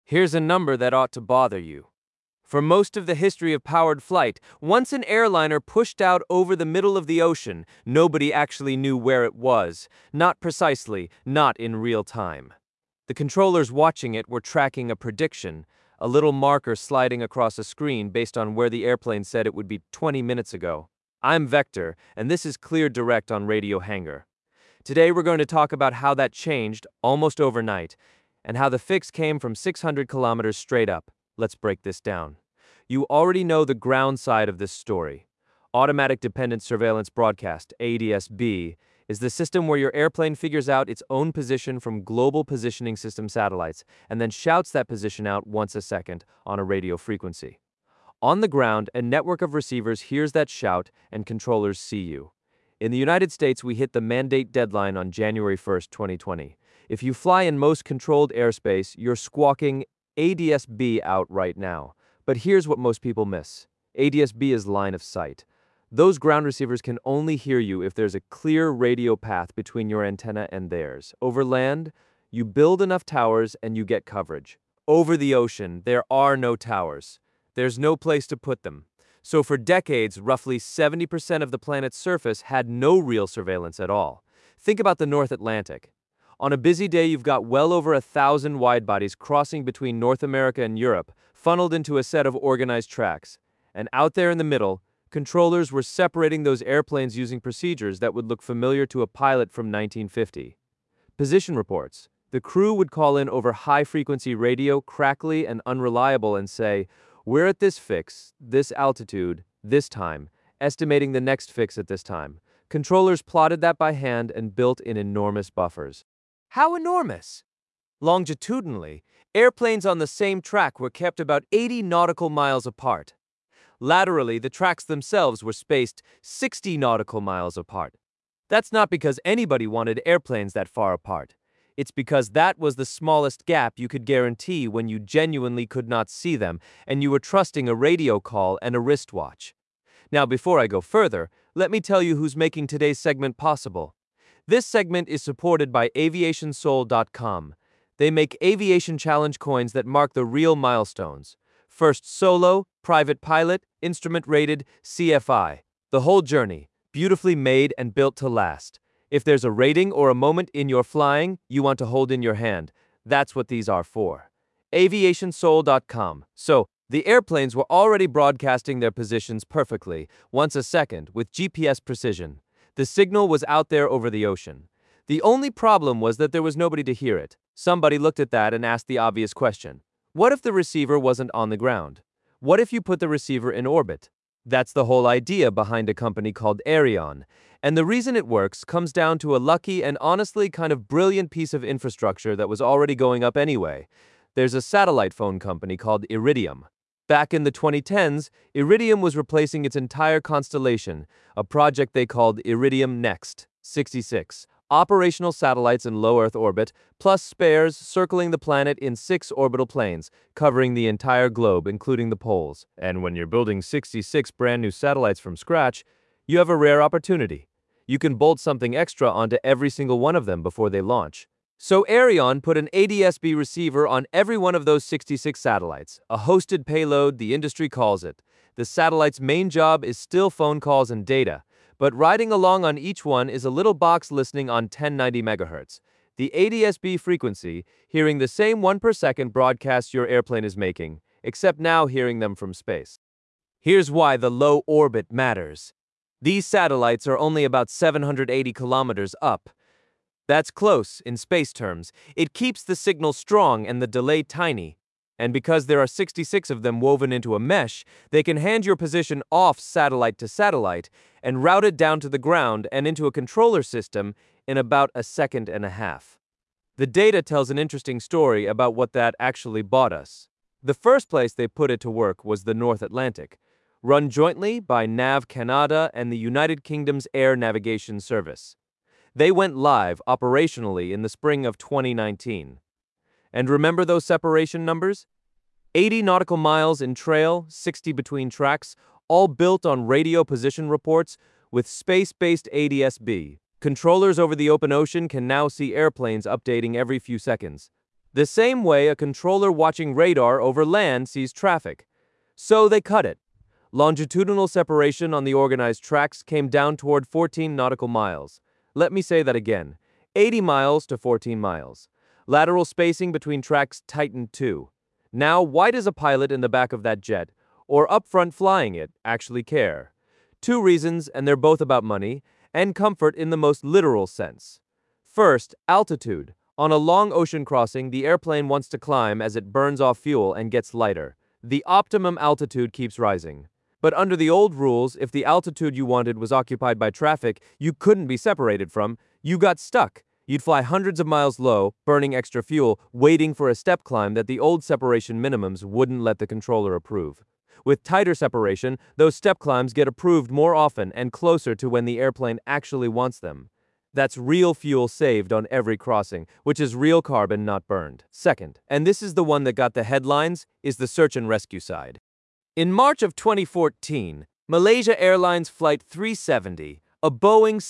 Here's a number that ought to bother you. For most of the history of powered flight, once an airliner pushed out over the middle of the ocean, nobody actually knew where it was. Not precisely, not in real time. The controllers watching it were tracking a prediction, a little marker sliding across a screen based on where the airplane said it would be 20 minutes ago. I'm Vector, and this is Clear Direct on Radio Hangar. Today we're going to talk about how that changed almost overnight, and how the fix came from 600 kilometers straight up. Let's break this down. You already know the ground side of this story. Automatic Dependent Surveillance Broadcast, ADS-B, is the system where your airplane figures out its own position from Global Positioning System satellites and then shouts that position out once a second on a radio frequency. On the ground, a network of receivers hears that shout and controllers see you. In the United States, we hit the mandate deadline on January 1st, 2020. If you fly in most controlled airspace, you're squawking ADS-B out right now. But here's what most people miss. ADS-B is line of sight. Those ground receivers can only hear you if there's a clear radio path between your antenna and theirs. Over land, you build enough towers and you get coverage. Over the ocean, there are no towers. There's no place to put them. So for decades, roughly 70% of the planet's surface had no real surveillance at all. Think about the North Atlantic. On a busy day, you've got well over 1,000 widebodies crossing between North America and Europe, funneled into a set of organized tracks. And out there in the middle, controllers were separating those airplanes using procedures that would look familiar to a pilot from 1950. Position reports. The crew would call in over high-frequency radio, crackly and unreliable, and say, "We're at this fix, this altitude, this time, estimating the next fix at this time." Controllers plotted that by hand and built in enormous buffers. How enormous? Longitudinally, airplanes on the same track were kept about 80 nautical miles apart. Laterally, the tracks themselves were spaced 60 nautical miles apart. That's not because anybody wanted airplanes that far apart. It's because that was the smallest gap you could guarantee when you genuinely could not see them, and you were trusting a radio call and a wristwatch. Now, before I go further, let me tell you who's making today's segment possible. This segment is supported by AviationSoul.com. They make aviation challenge coins that mark the real milestones. First solo, private pilot, instrument rated, CFI. The whole journey, beautifully made and built to last. If there's a rating or a moment in your flying you want to hold in your hand, that's what these are for. AviationSoul.com. So, the airplanes were already broadcasting their positions perfectly, once a second, with GPS precision. The signal was out there over the ocean. The only problem was that there was nobody to hear it. Somebody looked at that and asked the obvious question. What if the receiver wasn't on the ground? What if you put the receiver in orbit? That's the whole idea behind a company called Aireon. And the reason it works comes down to a lucky and honestly kind of brilliant piece of infrastructure that was already going up anyway. There's a satellite phone company called Iridium. Back in the 2010s, Iridium was replacing its entire constellation, a project they called Iridium Next, 66. Operational satellites in low Earth orbit, plus spares circling the planet in 6 orbital planes, covering the entire globe, including the poles. And when you're building 66 brand new satellites from scratch, you have a rare opportunity. You can bolt something extra onto every single one of them before they launch. So Aireon put an ADS-B receiver on every one of those 66 satellites, a hosted payload the industry calls it. The satellite's main job is still phone calls and data. But riding along on each one is a little box listening on 1090 MHz. The ADS-B frequency, hearing the same 1 per second broadcasts your airplane is making, except now hearing them from space. Here's why the low orbit matters. These satellites are only about 780 kilometers up. That's close in space terms. It keeps the signal strong and the delay tiny. And because there are 66 of them woven into a mesh, they can hand your position off satellite to satellite and route it down to the ground and into a controller system in about a second and a half. The data tells an interesting story about what that actually bought us. The first place they put it to work was the North Atlantic, run jointly by NAV Canada and the United Kingdom's Air Navigation Service. They went live operationally in the spring of 2019. And remember those separation numbers? 80 nautical miles in trail, 60 between tracks, all built on radio position reports with space-based ADS-B. Controllers over the open ocean can now see airplanes updating every few seconds. The same way a controller watching radar over land sees traffic. So they cut it. Longitudinal separation on the organized tracks came down toward 14 nautical miles. Let me say that again. 80 miles to 14 miles. Lateral spacing between tracks tightened too. Now, why does a pilot in the back of that jet, or up front flying it, actually care? Two reasons, and they're both about money, and comfort in the most literal sense. First, altitude. On a long ocean crossing, the airplane wants to climb as it burns off fuel and gets lighter. The optimum altitude keeps rising. But under the old rules, if the altitude you wanted was occupied by traffic you couldn't be separated from, you got stuck. You'd fly hundreds of miles low, burning extra fuel, waiting for a step climb that the old separation minimums wouldn't let the controller approve. With tighter separation, those step climbs get approved more often and closer to when the airplane actually wants them. That's real fuel saved on every crossing, which is real carbon not burned. Second, and this is the one that got the headlines, is the search and rescue side. In March of 2014, Malaysia Airlines Flight 370, a Boeing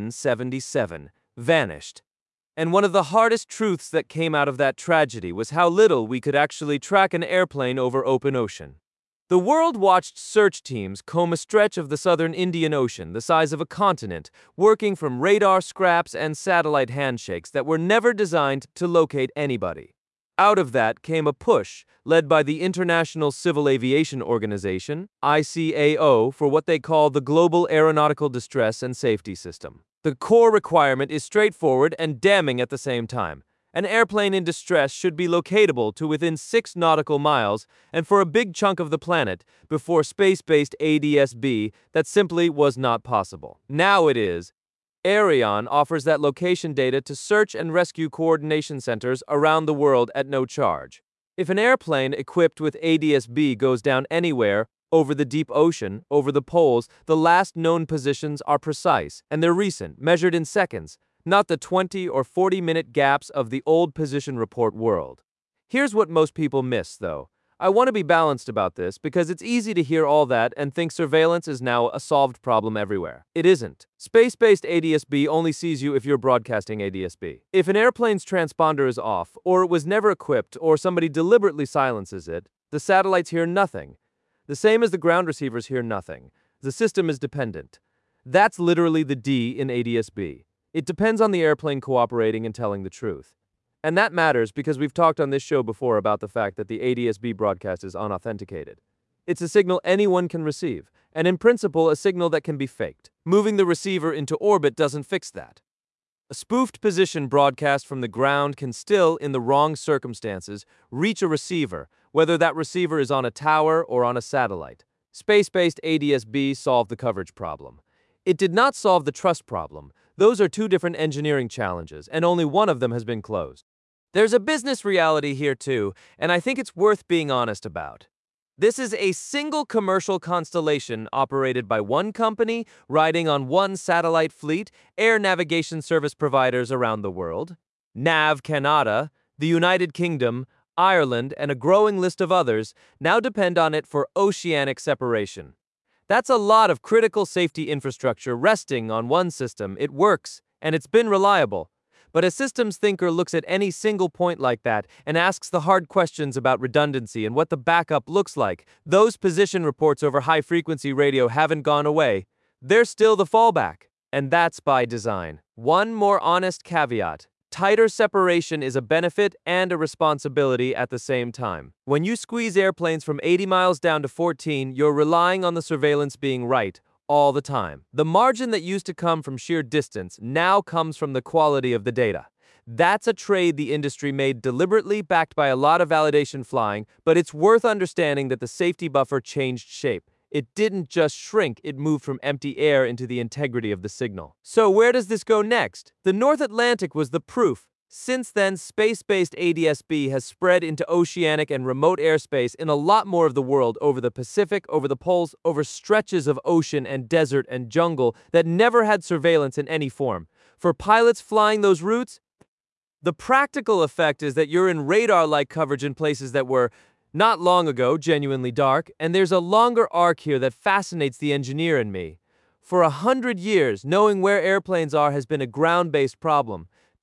777, vanished. And one of the hardest truths that came out of that tragedy was how little we could actually track an airplane over open ocean. The world watched search teams comb a stretch of the southern Indian Ocean the size of a continent, working from radar scraps and satellite handshakes that were never designed to locate anybody. Out of that came a push, led by the International Civil Aviation Organization, ICAO, for what they call the Global Aeronautical Distress and Safety System. The core requirement is straightforward and damning at the same time. An airplane in distress should be locatable to within 6 nautical miles, and for a big chunk of the planet, before space-based ADS-B, that simply was not possible. Now it is. Aireon offers that location data to search and rescue coordination centers around the world at no charge. If an airplane equipped with ADS-B goes down anywhere, over the deep ocean, over the poles, the last known positions are precise, and they're recent, measured in seconds, not the 20 or 40-minute gaps of the old position report world. Here's what most people miss, though. I want to be balanced about this because it's easy to hear all that and think surveillance is now a solved problem everywhere. It isn't. Space-based ADS-B only sees you if you're broadcasting ADS-B. If an airplane's transponder is off, or it was never equipped, or somebody deliberately silences it, the satellites hear nothing. The same as the ground receivers hear nothing. The system is dependent. That's literally the D in ADS-B. It depends on the airplane cooperating and telling the truth. And that matters because we've talked on this show before about the fact that the ADS-B broadcast is unauthenticated. It's a signal anyone can receive, and in principle a signal that can be faked. Moving the receiver into orbit doesn't fix that. A spoofed position broadcast from the ground can still, in the wrong circumstances, reach a receiver, whether that receiver is on a tower or on a satellite. Space-based ADS-B solved the coverage problem. It did not solve the trust problem. Those are two different engineering challenges, and only one of them has been closed. There's a business reality here too, and I think it's worth being honest about. This is a single commercial constellation operated by one company, riding on one satellite fleet, air navigation service providers around the world. NAV Canada, the United Kingdom, Ireland, and a growing list of others now depend on it for oceanic separation. That's a lot of critical safety infrastructure resting on one system. It works, and it's been reliable. But a systems thinker looks at any single point like that and asks the hard questions about redundancy and what the backup looks like. Those position reports over high-frequency radio haven't gone away. They're still the fallback. And that's by design. One more honest caveat. Tighter separation is a benefit and a responsibility at the same time. When you squeeze airplanes from 80 miles down to 14, you're relying on the surveillance being right all the time. The margin that used to come from sheer distance now comes from the quality of the data. That's a trade the industry made deliberately, backed by a lot of validation flying, but it's worth understanding that the safety buffer changed shape. It didn't just shrink, it moved from empty air into the integrity of the signal. So where does this go next? The North Atlantic was the proof. Since then, space-based ADS-B has spread into oceanic and remote airspace in a lot more of the world, over the Pacific, over the poles, over stretches of ocean and desert and jungle that never had surveillance in any form. For pilots flying those routes, the practical effect is that you're in radar-like coverage in places that were, not long ago, genuinely dark, and there's a longer arc here that fascinates the engineer in me. For 100 years, knowing where airplanes are has been a ground-based problem.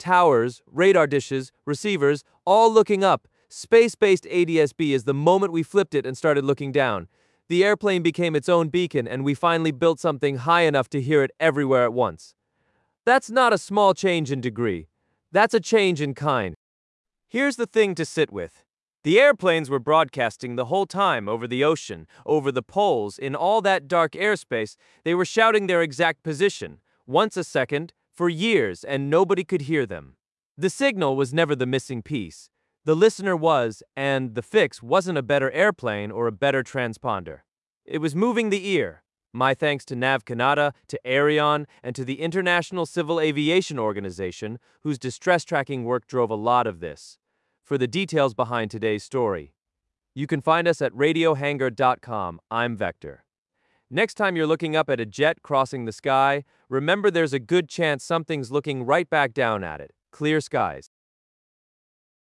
Towers, radar dishes, receivers, all looking up. Space-based ADS-B is the moment we flipped it and started looking down. The airplane became its own beacon, and we finally built something high enough to hear it everywhere at once. That's not a small change in degree. That's a change in kind. Here's the thing to sit with. The airplanes were broadcasting the whole time over the ocean, over the poles, in all that dark airspace. They were shouting their exact position, once a second, for years, and nobody could hear them. The signal was never the missing piece. The listener was, and the fix wasn't a better airplane or a better transponder. It was moving the ear. My thanks to NAV Canada, to Aireon, and to the International Civil Aviation Organization, whose distress tracking work drove a lot of this. For the details behind today's story, you can find us at radiohangar.com. I'm Vector. Next time you're looking up at a jet crossing the sky, remember there's a good chance something's looking right back down at it. Clear skies.